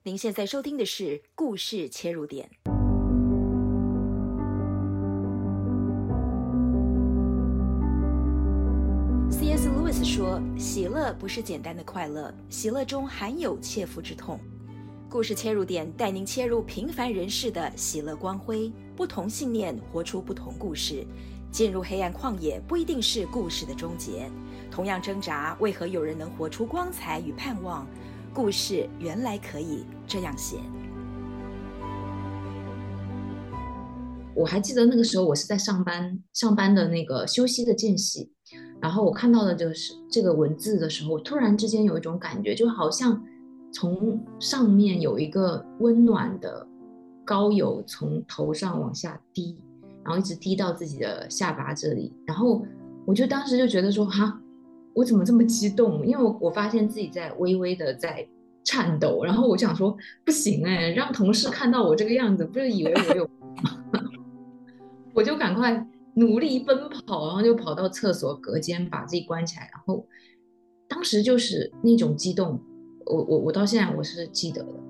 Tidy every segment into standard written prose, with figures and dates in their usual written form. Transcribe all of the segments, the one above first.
您现在收听的是故事切入点。C.S. Lewis 说，喜乐不是简单的快乐，喜乐中含有切肤之痛。故事切入点带您切入平凡人士的喜乐光辉，不同信念活出不同故事。进入黑暗旷野不一定是故事的终结，同样挣扎，为何有人能活出光彩与盼望？故事原来可以这样写。 我还记得那个时候我是在上班的那个休息的间隙，然后我看到了就是这个文字的时候，突然之间有一种感觉，就好像从上面有一个温暖的膏油从头上往下滴，然后一直滴到自己的下巴这里，然后我就当时就觉得说哈，我怎么这么激动？因为我发现自己在微微的在颤抖，然后我想说不行哎，让同事看到我这个样子，不是以为我有我就赶快努力奔跑，然后就跑到厕所隔间把自己关起来，然后当时就是那种激动，我到现在我是记得的。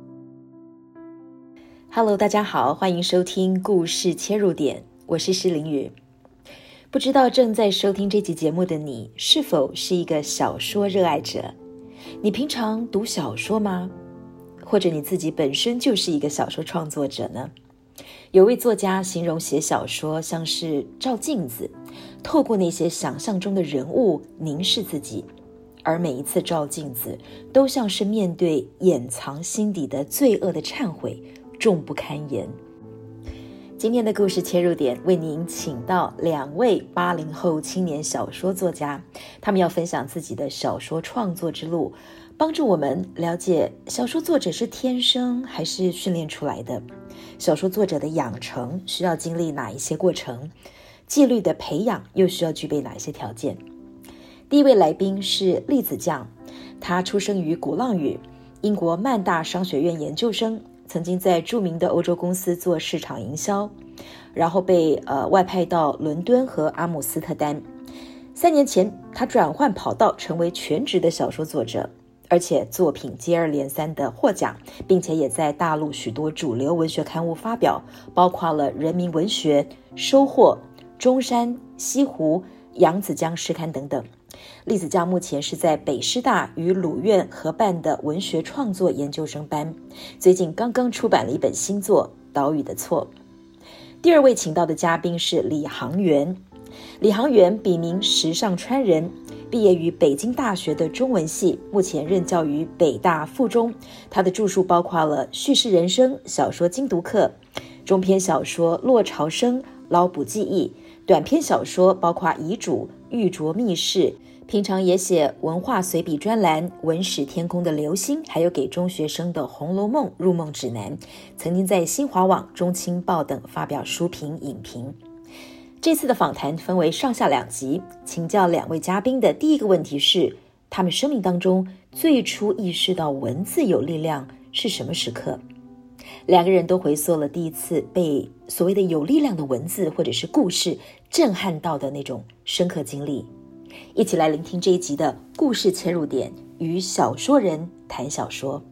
Hello， 大家好，欢迎收听故事切入点，我是施凌雨。不知道正在收听这集节目的你，是否是一个小说热爱者？你平常读小说吗？或者你自己本身就是一个小说创作者呢？有位作家形容写小说像是照镜子，透过那些想象中的人物凝视自己，而每一次照镜子都像是面对掩藏心底的罪恶的忏悔，重不堪言。今天的故事切入点为您请到两位80后青年小说作家，他们要分享自己的小说创作之路，帮助我们了解小说作者是天生还是训练出来的，小说作者的养成需要经历哪一些过程，纪律的培养又需要具备哪一些条件。第一位来宾是栗子酱，他出生于鼓浪屿，英国曼大商学院研究生，曾经在著名的欧洲公司做市场营销，然后被外派到伦敦和阿姆斯特丹。3年前他转换跑道成为全职的小说作者，而且作品接二连三的获奖，并且也在大陆许多主流文学刊物发表，包括了人民文学、收获、中山、西湖、扬子江诗刊等等。栗子酱目前是在北师大与鲁院合办的文学创作研究生班，最近刚刚出版了一本新作《岛屿的错》。第二位请到的嘉宾是李航员，李航员笔名时尚川人，毕业于北京大学的中文系，目前任教于北大附中。他的著述包括了叙事人生、小说精读课、中篇小说《落潮生》、捞捕记忆，短篇小说包括遗嘱、玉镯密室，平常也写文化随笔专栏、文史天空的流星，还有给中学生的《红楼梦入梦指南，曾经在新华网、中青报等发表书评影评。这次的访谈分为上下2集，请教两位嘉宾的第一个问题是，他们生命当中最初意识到文字有力量是什么时刻？两个人都回溯了第一次被所谓的有力量的文字或者是故事震撼到的那种深刻经历。一起来聆听这一集的故事切入点，与小说人谈小说。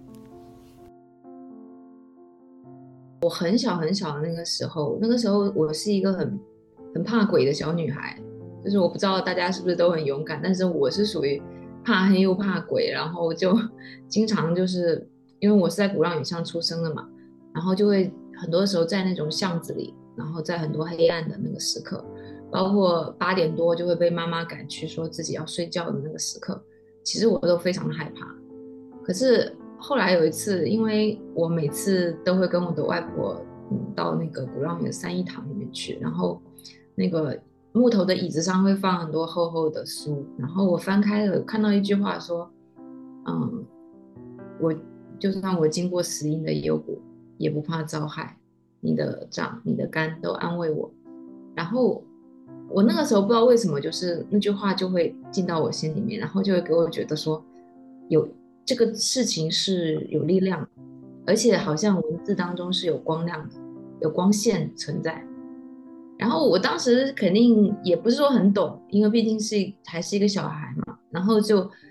我很小很小的那个时候我是一个很怕鬼的小女孩，就是我不知道大家是不是都很勇敢，但是我是属于怕黑又怕鬼，然后就经常就是因为我是在鼓浪屿上出生的嘛，然后就会很多时候在那种巷子里，然后在很多黑暗的那个时刻，包括8点多就会被妈妈赶去说自己要睡觉的那个时刻，其实我都非常的害怕。可是后来有一次，因为我每次都会跟我的外婆到那个鼓浪屿的三一堂里面去，然后那个木头的椅子上会放很多厚厚的书，然后我翻开了看到一句话说，我就算我经过死荫的幽谷，也不怕遭害，你的杖你的竿都安慰我。然后我那个时候不知道为什么，就是那句话就会进到我心里面，然后就会给我觉得说，有这个事情是有力量的，而且好像文字当中是有光亮的，有光线存在。然后我当时肯定也不是说很懂，因为毕竟还是一个小孩嘛，然后就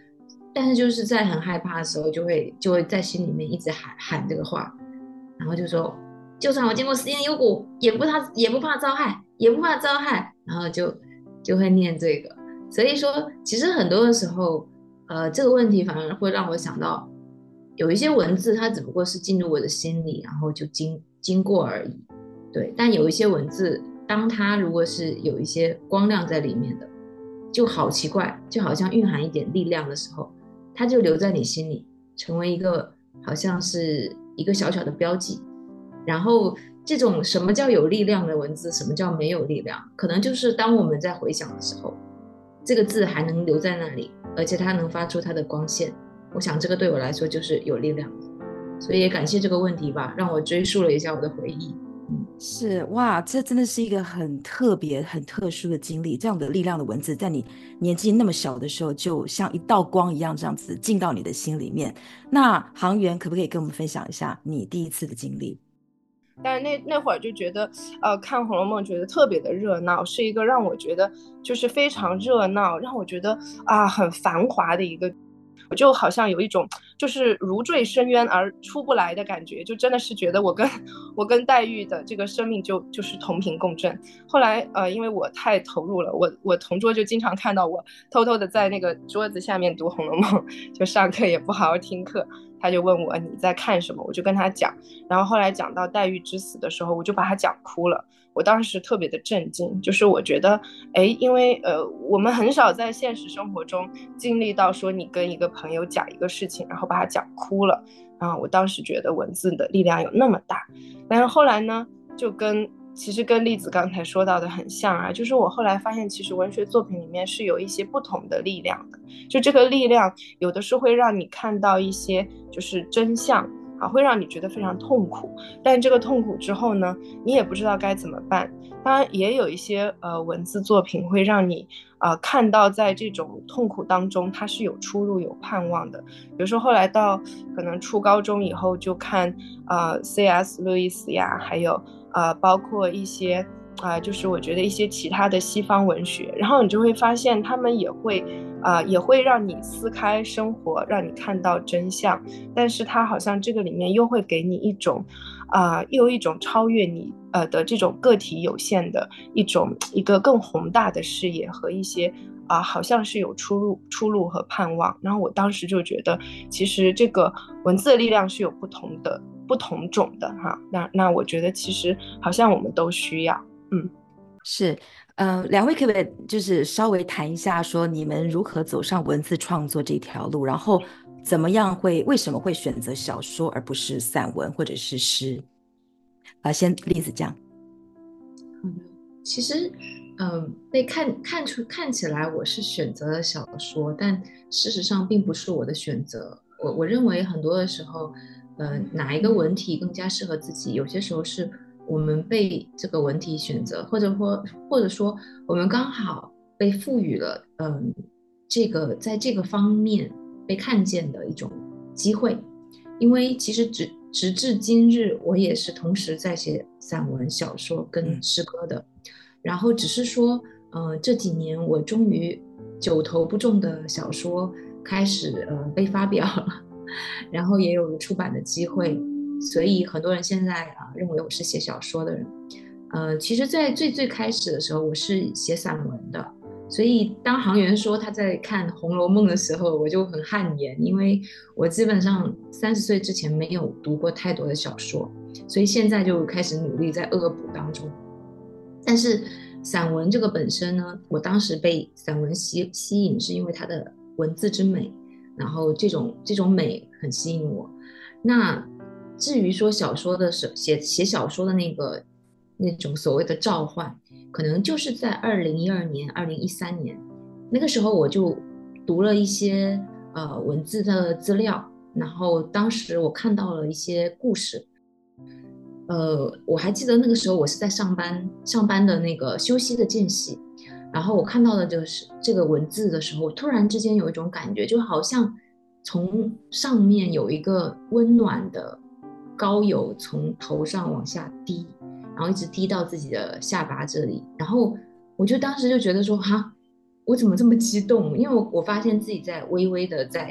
但是就是在很害怕的时候，就会在心里面一直喊这个话，然后就说，就算我经过十年幽谷，也不怕遭害，也不怕遭害，然后就会念这个。所以说，其实很多的时候，这个问题反而会让我想到，有一些文字它只不过是进入我的心里，然后就经过而已。对，但有一些文字，当它如果是有一些光亮在里面的，就好奇怪，就好像蕴含一点力量的时候，它就留在你心里，成为一个好像是一个小小的标记。然后这种什么叫有力量的文字，什么叫没有力量，可能就是当我们在回想的时候，这个字还能留在那里，而且它能发出它的光线。我想这个对我来说就是有力量的，所以也感谢这个问题吧，让我追溯了一下我的回忆。 是哇，这真的是一个很特别、很特殊的经历。这样的力量的文字，在你年纪那么小的时候，就像一道光一样，这样子进到你的心里面。那航员可不可以跟我们分享一下你第一次的经历？ 但是那会儿就觉得，看《红楼梦》觉得特别的热闹，是一个让我觉得就是非常热闹，让我觉得很繁华的一个，我就好像有一种就是如坠深渊而出不来的感觉，就真的是觉得我跟黛玉的这个生命就是同频共振。后来因为我太投入了，我同桌就经常看到我偷偷的在那个桌子下面读《红楼梦》，就上课也不好好听课。他就问我你在看什么，我就跟他讲，然后后来讲到黛玉之死的时候，我就把他讲哭了。我当时特别的震惊，就是我觉得，因为我们很少在现实生活中经历到说你跟一个朋友讲一个事情，然后把他讲哭了我当时觉得文字的力量有那么大，但是后来呢，其实跟栗子刚才说到的很像就是我后来发现，其实文学作品里面是有一些不同的力量的，就这个力量有的是会让你看到一些就是真相会让你觉得非常痛苦，但这个痛苦之后呢，你也不知道该怎么办。当然也有一些文字作品会让你看到在这种痛苦当中它是有出路有盼望的。比如说后来到可能初高中以后就看C.S. 路易斯呀，还有包括一些就是我觉得一些其他的西方文学，然后你就会发现他们也会让你撕开生活，让你看到真相，但是它好像这个里面又会给你一种又一种超越你的这种个体有限的一个更宏大的视野和一些好像是有出路和盼望。然后我当时就觉得，其实这个文字的力量是有不同种的那我觉得其实好像我们都需要。 是，两位可不可以就是稍微谈一下，说你们如何走上文字创作这条路，然后为什么会选择小说而不是散文或者是诗？先例子讲。 其实，被看起来我是选择了小说，但事实上并不是我的选择。我认为很多的时候，哪一个文体更加适合自己，有些时候是我们被这个文体选择，或者说我们刚好被赋予了，在这个方面被看见的一种机会。因为其实直至今日，我也是同时在写散文、小说跟诗歌的。然后只是说，这几年我终于九头不中的小说开始被发表了，然后也有了出版的机会，所以很多人现在认为我是写小说的人。其实，在最开始的时候，我是写散文的。所以当航员说他在看《红楼梦》的时候，我就很汗颜，因为我基本上30岁之前没有读过太多的小说，所以现在就开始努力在恶补当中。但是散文这个本身呢，我当时被散文吸引，是因为它的文字之美，然后这种美很吸引我。那至于说小说的写小说的那种所谓的召唤，可能就是在2012年、2013年，那个时候我就读了一些文字的资料，然后当时我看到了一些故事。我还记得那个时候我是在上班的那个休息的间隙，然后我看到的就是这个文字的时候，我突然之间有一种感觉，就好像从上面有一个温暖的膏油从头上往下滴，然后一直滴到自己的下巴这里，然后我就当时就觉得说，哈，我怎么这么激动？因为我发现自己在微微的在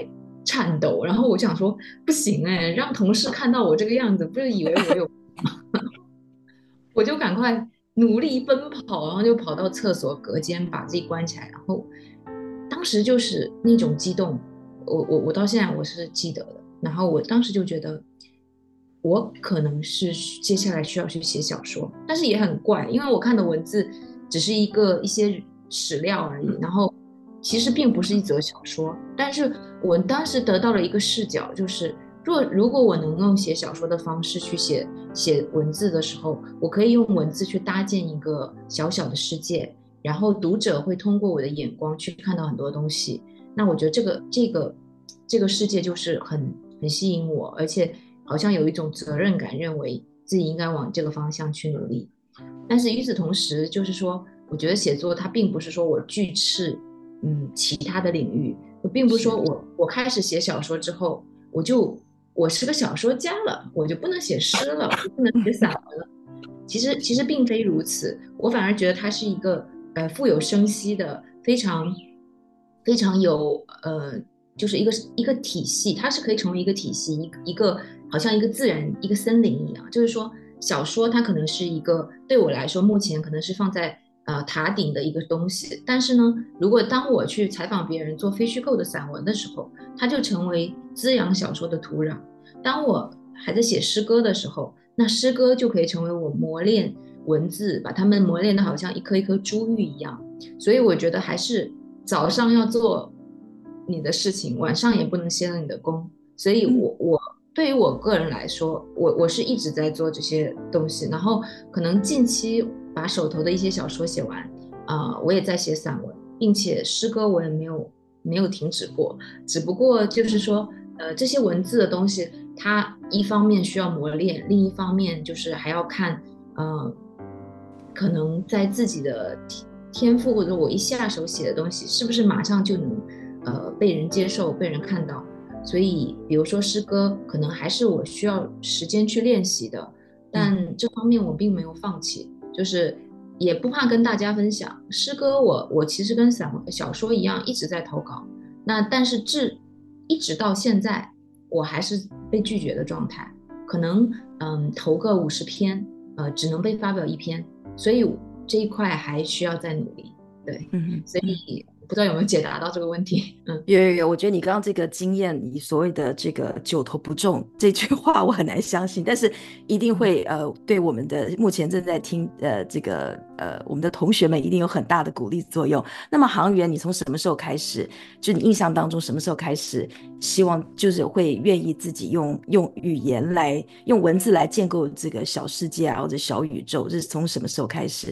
颤抖，然后我想说不行哎，让同事看到我这个样子，不是以为我有我就赶快努力奔跑，然后就跑到厕所隔间把自己关起来，然后当时就是那种激动，我到现在我是记得的。然后我当时就觉得，我可能是接下来需要去写小说，但是也很怪，因为我看的文字只是一些史料而已，然后其实并不是一则小说。但是我当时得到了一个视角，就是如果我能用写小说的方式去写文字的时候，我可以用文字去搭建一个小小的世界，然后读者会通过我的眼光去看到很多东西。那我觉得这个世界就是很吸引我，而且好像有一种责任感，认为自己应该往这个方向去努力。但是与此同时，就是说，我觉得写作它并不是说我拒斥其他的领域，我并不是说我开始写小说之后，我是个小说家了，我就不能写诗了，我就不能写散文了。其实并非如此，我反而觉得它是一个富有生息的非常非常有就是一个体系，它是可以成为一个体系，一个好像一个自然一个森林一样。就是说，小说它可能是一个对我来说目前可能是放在塔顶的一个东西，但是呢，如果当我去采访别人做非虚构的散文的时候，它就成为滋养小说的土壤。当我还在写诗歌的时候，那诗歌就可以成为我磨练文字，把它们磨练的好像一颗一颗珠玉一样。所以我觉得还是早上要做你的事情，晚上也不能歇了你的功。所以我对于我个人来说，我是一直在做这些东西，然后可能近期把手头的一些小说写完，我也在写散文，并且诗歌我也没有停止过，只不过就是说，这些文字的东西，它一方面需要磨练，另一方面就是还要看，可能在自己的天赋或者我一下手写的东西，是不是马上就能被人接受、被人看到。所以，比如说诗歌，可能还是我需要时间去练习的，但这方面我并没有放弃，就是也不怕跟大家分享。诗歌我其实跟小说一样，一直在投稿，但是一直到现在，我还是被拒绝的状态，可能投个50篇，只能被发表1篇，所以这一块还需要再努力。对，所以不知道有没有解答到这个问题。 有，我觉得你刚刚这个经验，你所谓的这个九头不中这句话我很难相信，但是一定会对我们的目前正在听我们的同学们一定有很大的鼓励作用。那么航源，你从什么时候开始，就你印象当中什么时候开始希望就是会愿意自己用语言来用文字来建构这个小世界或者小宇宙，这是从什么时候开始？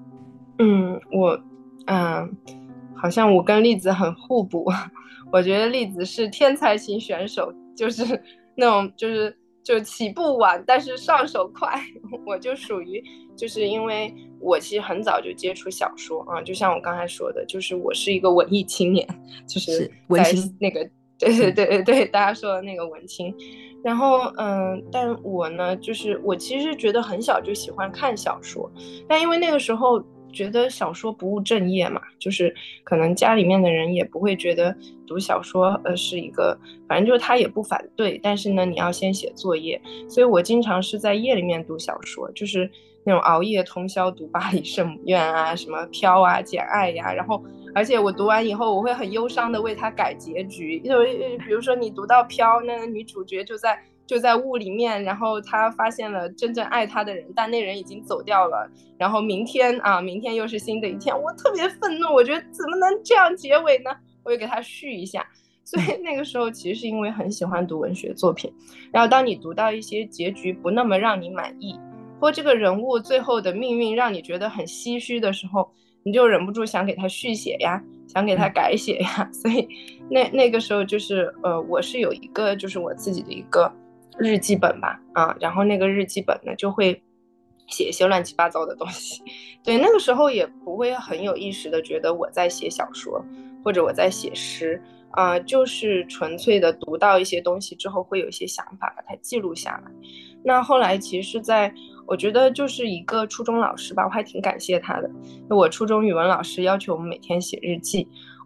好像我跟栗子很互补，我觉得栗子是天才型选手，就是那种就起步晚，但是上手快。我就属于就是因为我其实很早就接触小说啊，就像我刚才说的，就是我是一个文艺青年，就是文青那个对，大家说的那个文青。然后但我呢，就是我其实觉得很小就喜欢看小说，但因为那个时候觉得小说不务正业嘛，就是可能家里面的人也不会觉得读小说是一个，反正就是他也不反对，但是呢你要先写作业，所以我经常是在夜里面读小说，就是那种熬夜通宵读巴黎圣母院啊，什么飘啊简爱呀，然后而且我读完以后我会很忧伤的为他改结局，因为比如说你读到飘，那个女主角就在雾里面，然后他发现了真正爱他的人，但那人已经走掉了，然后明天又是新的一天，我特别愤怒，我觉得怎么能这样结尾呢？我就给他续一下。所以那个时候其实是因为很喜欢读文学作品，然后当你读到一些结局不那么让你满意，或这个人物最后的命运让你觉得很唏嘘的时候，你就忍不住想给他续写呀，想给他改写呀。所以那个时候就是我是有一个就是我自己的一个日记本吧，然后那个日记本呢就会写一些乱七八糟的东西。对，那个时候也不会很有意识的觉得我在写小说或者我在写诗，就是纯粹的读到一些东西之后会有一些想法把它记录下来。那后来其实我觉得就是一个初中老师吧，我还挺感谢他的。我初中语文老师要求我们每天写日记，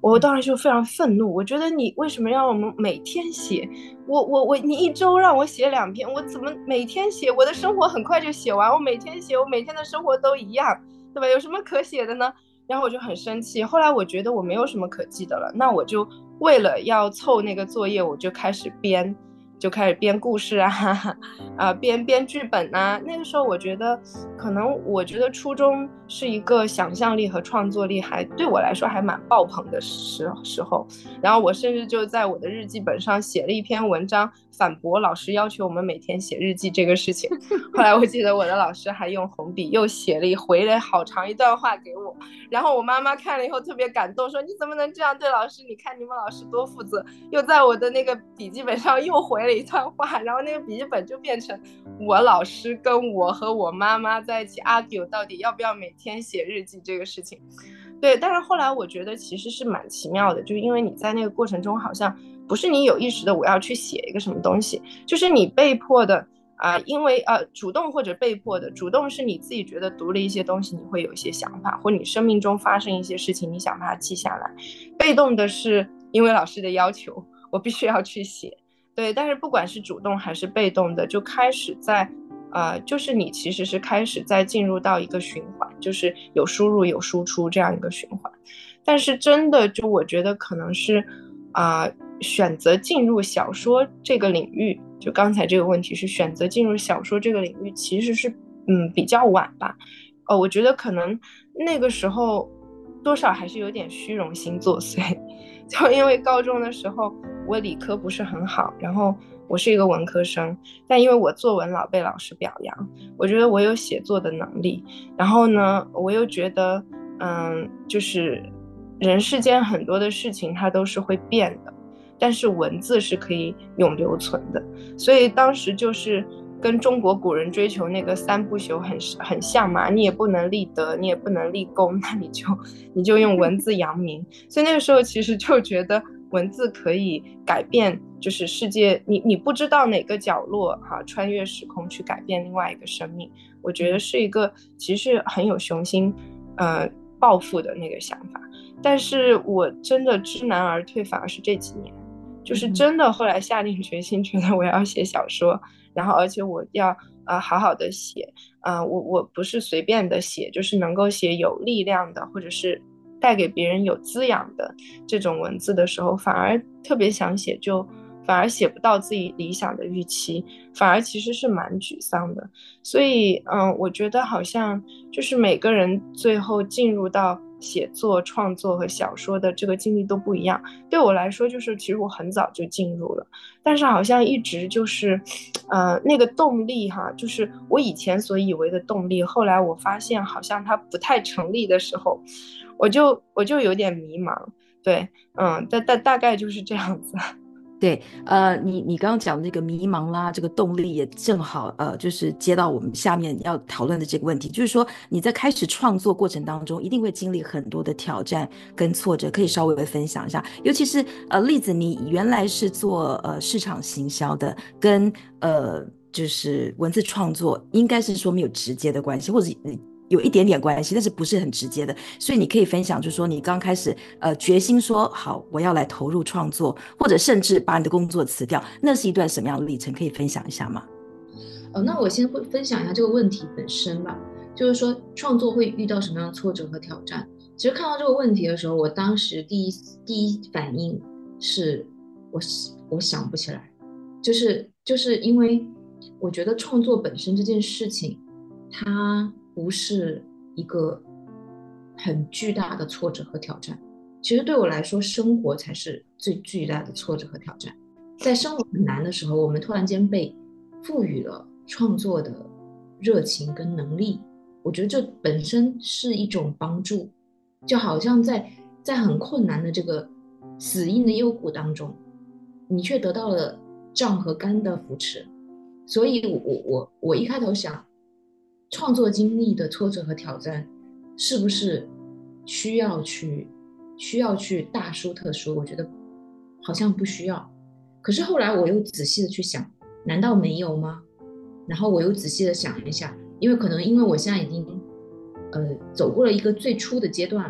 我当时就非常愤怒，我觉得你为什么让我们每天写？你一周让我写2篇，我怎么每天写？我的生活很快就写完，我每天写，我每天的生活都一样，对吧？有什么可写的呢？然后我就很生气。后来我觉得我没有什么可记的了，那我就为了要凑那个作业，我就开始编故事啊，编剧本啊。那个时候我觉得，可能我觉得初中是一个想象力和创作力还对我来说还蛮爆棚的时候。然后我甚至就在我的日记本上写了一篇文章，反驳老师要求我们每天写日记这个事情。后来我记得我的老师还用红笔又回了好长一段话给我，然后我妈妈看了以后特别感动，说你怎么能这样对老师？你看你们老师多负责。又在我的那个笔记本上又回了一段话，然后那个笔记本就变成我老师跟我和我妈妈在一起 argue 到底要不要每天写日记这个事情。对，但是后来我觉得其实是蛮奇妙的，就是因为你在那个过程中好像不是你有意识的我要去写一个什么东西，就是你被迫的因为主动或者被迫的。主动是你自己觉得读了一些东西你会有一些想法，或你生命中发生一些事情你想把它记下来。被动的是因为老师的要求我必须要去写。对，但是不管是主动还是被动的，就开始在就是你其实是开始在进入到一个循环，就是有输入有输出这样一个循环。但是真的就我觉得可能是选择进入小说这个领域，就刚才这个问题是选择进入小说这个领域其实是比较晚吧。我觉得可能那个时候多少还是有点虚荣心作祟。就因为高中的时候我理科不是很好，然后我是一个文科生，但因为我作文老被老师表扬，我觉得我有写作的能力。然后呢我又觉得就是人世间很多的事情它都是会变的，但是文字是可以永留存的。所以当时就是跟中国古人追求那个3不朽很像嘛，你也不能立德，你也不能立功，那你就用文字扬名。所以那个时候其实就觉得文字可以改变，就是世界你不知道哪个角落穿越时空去改变另外一个生命。我觉得是一个其实很有雄心抱负的那个想法。但是我真的知难而退反而是这几年，就是真的后来下定决心觉得我要写小说，然后而且我要好好的写我不是随便的写，就是能够写有力量的或者是带给别人有滋养的这种文字的时候，反而特别想写，就反而写不到自己理想的预期，反而其实是蛮沮丧的。所以我觉得好像就是每个人最后进入到写作创作和小说的这个经历都不一样。对我来说就是其实我很早就进入了，但是好像一直就是那个动力就是我以前所以为的动力，后来我发现好像它不太成立的时候，我就有点迷茫。对大概就是这样子。 对，你刚刚讲的那个迷茫啦，这个动力也正好，就是接到我们下面要讨论的这个问题，就是说你在开始创作过程当中，一定会经历很多的挑战跟挫折，可以稍微分享一下。尤其是栗子，你原来是做市场行销的，跟就是文字创作，应该是说没有直接的关系，或者有一点点关系，但是不是很直接的。所以你可以分享，就是说你刚开始决心说好我要来投入创作，或者甚至把你的工作辞掉，那是一段什么样的历程？可以分享一下吗？ 那我先会分享一下这个问题本身吧，就是说创作会遇到什么样的挫折和挑战。其实看到这个问题的时候，我当时第一反应是我想不起来，就是因为我觉得创作本身这件事情，它不是一个很巨大的挫折和挑战。其实对我来说，生活才是最巨大的挫折和挑战。在生活很难的时候，我们突然间被赋予了创作的热情跟能力，我觉得这本身是一种帮助。就好像在很困难的这个死荫的幽谷当中，你却得到了杖和竿的扶持。所以我一开头想，创作经历的挫折和挑战是不是需要去大书特书？我觉得好像不需要。可是后来我又仔细的去想，难道没有吗？然后我又仔细的想一下，因为我现在已经走过了一个最初的阶段了，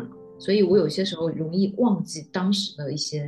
所以我有些时候容易忘记当时的一些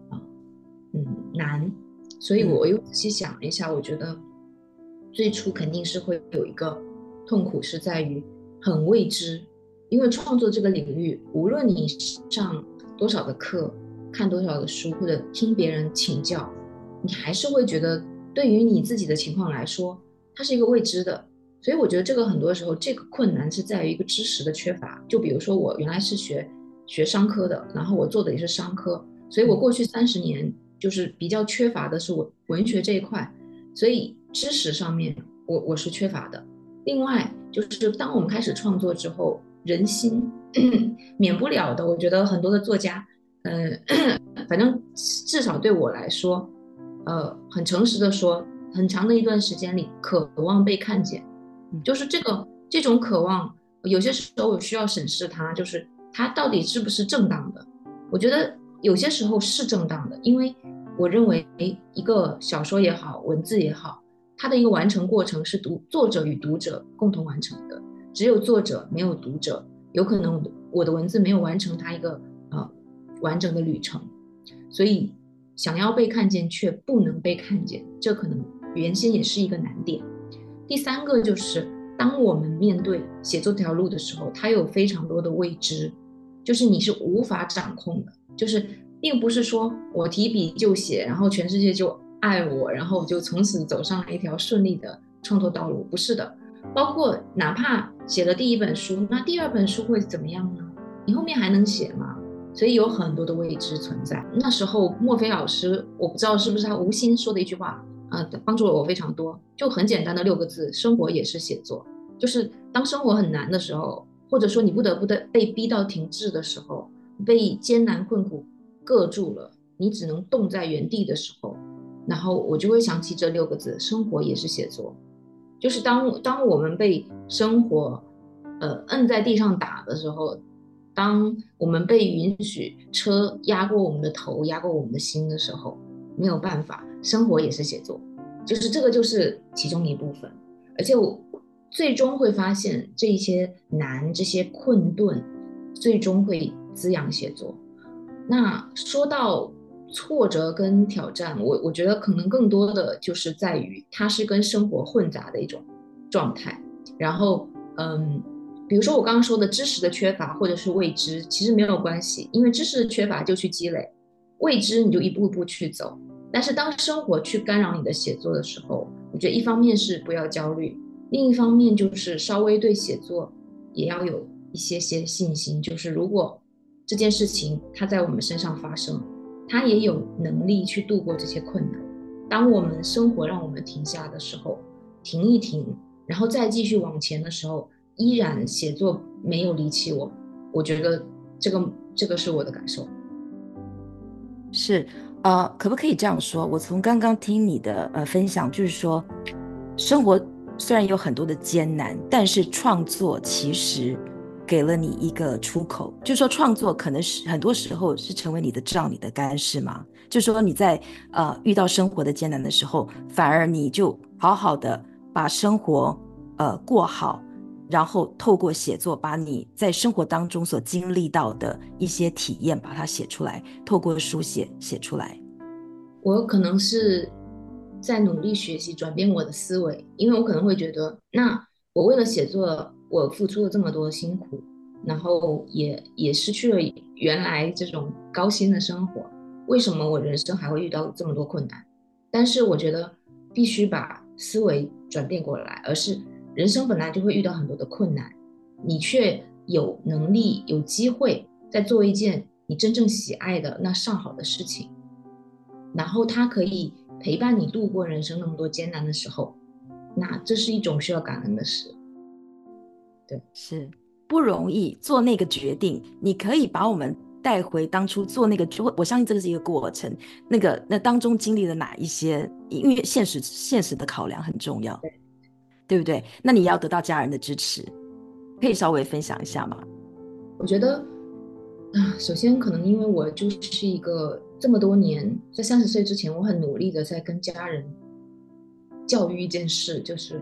难，所以我又仔细想了一下，我觉得最初肯定是会有一个痛苦，是在于很未知。因为创作这个领域，无论你上多少的课，看多少的书，或者听别人请教，你还是会觉得对于你自己的情况来说，它是一个未知的。所以我觉得这个很多时候，这个困难是在于一个知识的缺乏。就比如说我原来是学商科的，然后我做的也是商科，所以我过去30年就是比较缺乏的是文学这一块，所以知识上面我是缺乏的。另外就是当我们开始创作之后，人心免不了的，我觉得很多的作家，反正至少对我来说，很诚实的说，很长的一段时间里，渴望被看见，就是这种渴望，有些时候我需要审视它，就是它到底是不是正当的。我觉得有些时候是正当的，因为我认为一个小说也好，文字也好，它的一个完成过程是作者与读者共同完成的。只有作者没有读者，有可能我的文字没有完成它一个完整的旅程，所以想要被看见却不能被看见，这可能原先也是一个难点。第三个就是当我们面对写作这条路的时候，它有非常多的未知，就是你是无法掌控的，就是并不是说我提笔就写，然后全世界就爱我，然后我就从此走上了一条顺利的创作道路，不是的。包括哪怕写了第一本书，那第二本书会怎么样呢？你后面还能写吗？所以有很多的未知存在。那时候墨菲老师，我不知道是不是他无心说的一句话，帮助了我非常多。就很简单的6个字：生活也是写作。就是当生活很难的时候，或者说你不得不被逼到停滞的时候，被艰难困苦硌住了，你只能冻在原地的时候，然后我就会想起这6个字：生活也是写作。就是当我们被生活摁在地上打的时候，当我们被允许车压过我们的头，压过我们的心的时候，没有办法，生活也是写作，就是这个就是其中一部分。而且我最终会发现这些难，这些困顿最终会滋养写作。那说到挫折跟挑战，我觉得可能更多的就是在于它是跟生活混杂的一种状态。然后比如说我刚刚说的知识的缺乏或者是未知，其实没有关系，因为知识的缺乏就去积累，未知你就一步一步去走。但是当生活去干扰你的写作的时候，我觉得一方面是不要焦虑，另一方面就是稍微对写作也要有一些信心，就是如果这件事情它在我们身上发生，它也有能力去度过这些困难。当我们生活让我们停下的时候，停一停，然后再继续往前的时候，依然写作没有离弃我。我觉得这个是我的感受。 是，可不可以这样说？我从刚刚听你的分享，就是说，生活虽然有很多的艰难，但是创作其实给了你一个出口。就是说，创作可能是很多时候是成为你的杖、你的杆，是吗？就是说你在遇到生活的艰难的时候，反而你就好好的把生活过好。然后透过写作把你在生活当中所经历到的一些体验把它写出来，透过书写出来。 我可能是在努力学习转变我的思维，因为我可能会觉得，那我为了写作我付出了这么多辛苦，然后也失去了原来这种高薪的生活，为什么我人生还会遇到这么多困难？但是我觉得必须把思维转变过来，而是人生本来就会遇到很多的困难，你却有能力有机会在做一件你真正喜爱的那上好的事情，然后它可以陪伴你度过人生那么多艰难的时候，那这是一种需要感恩的事。对， 是不容易做那个决定，你可以把我们带回当初做那个，我相信这个是一个过程，那当中经历了哪一些，因为现实的考量很重要，对不对？那你要得到家人的支持，可以稍微分享一下吗？ 我觉得首先可能因为我就是一个这么多年在30岁之前，我很努力的在跟家人教育一件事，就是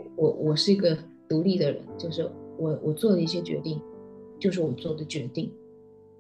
我是一个独立的人，就是我做的一些决定就是我做的决定，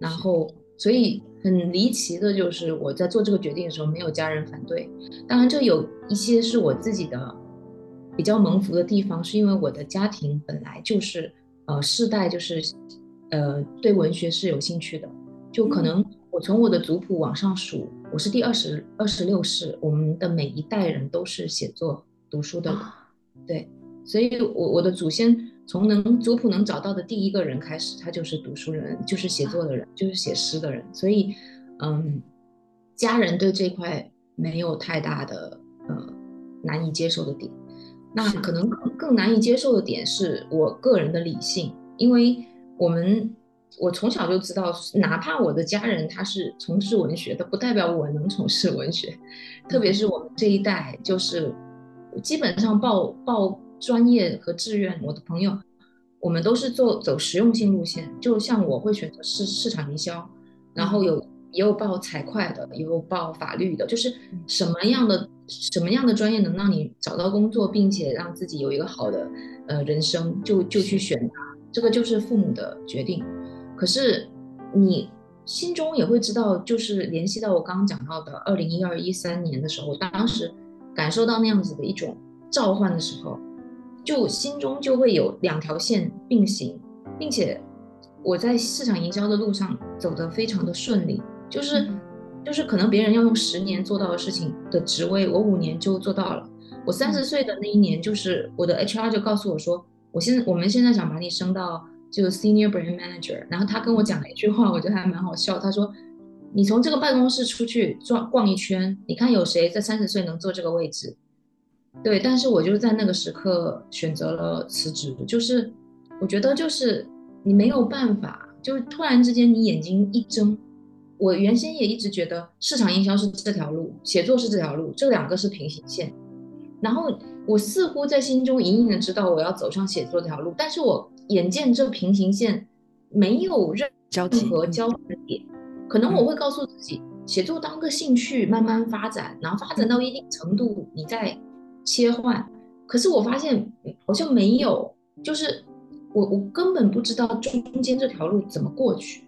然后所以很离奇的就是我在做这个决定的时候没有家人反对。当然这有一些是我自己的比较蒙福的地方，是因为我的家庭本来就是世代就是对文学是有兴趣的，就可能我从我的族谱往上数，我是第26世，我们的每一代人都是写作读书的人，对，所以我的祖先从族谱能找到的第一个人开始，他就是读书人，就是写作的人，就是写诗的人，所以家人对这块没有太大的难以接受的点。那可能更难以接受的点是我个人的理性，因为我从小就知道，哪怕我的家人他是从事文学的，不代表我能从事文学。特别是我们这一代，就是基本上报专业和志愿，我的朋友我们都是走实用性路线，就像我会选择市场营销，然后也有报财会的，也有报法律的，就是什么样的专业能让你找到工作，并且让自己有一个好的人生，就去选它，这个就是父母的决定。可是你心中也会知道，就是联系到我刚刚讲到的2012、13年的时候，当时感受到那样子的一种召唤的时候，就心中就会有2条线并行，并且我在市场营销的路上走得非常的顺利，就是可能别人要用10年做到的事情的职位，我5年就做到了。我30岁的那一年，就是我的 HR 就告诉我说，我们现在想把你升到就 Senior Brand Manager， 然后他跟我讲了一句话，我觉得还蛮好笑。他说，你从这个办公室出去逛一圈，你看有谁在30岁能坐这个位置。对，但是我就在那个时刻选择了辞职，就是我觉得就是你没有办法，就是突然之间你眼睛一睁，我原先也一直觉得市场营销是这条路，写作是这条路，这2个是平行线。然后我似乎在心中隐隐的知道我要走上写作这条路，但是我眼见这平行线没有任何交集的点，可能我会告诉自己，写作当个兴趣慢慢发展，然后发展到一定程度你再切换。可是我发现好像没有，就是我根本不知道中间这条路怎么过去。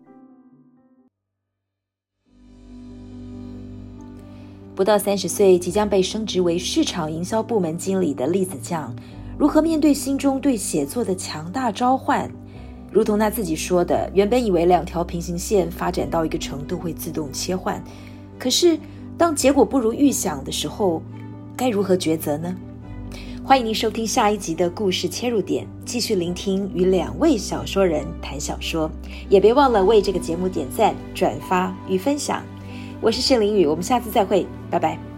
不到30岁即将被升职为市场营销部门经理的栗子酱，如何面对心中对写作的强大召唤？如同他自己说的，原本以为2条平行线发展到一个程度会自动切换，可是当结果不如预想的时候，该如何抉择呢？欢迎您收听下一集的故事切入点，继续聆听与2位小说人谈小说，也别忘了为这个节目点赞、转发与分享。我是盛凌宇，我们下次再会，拜拜。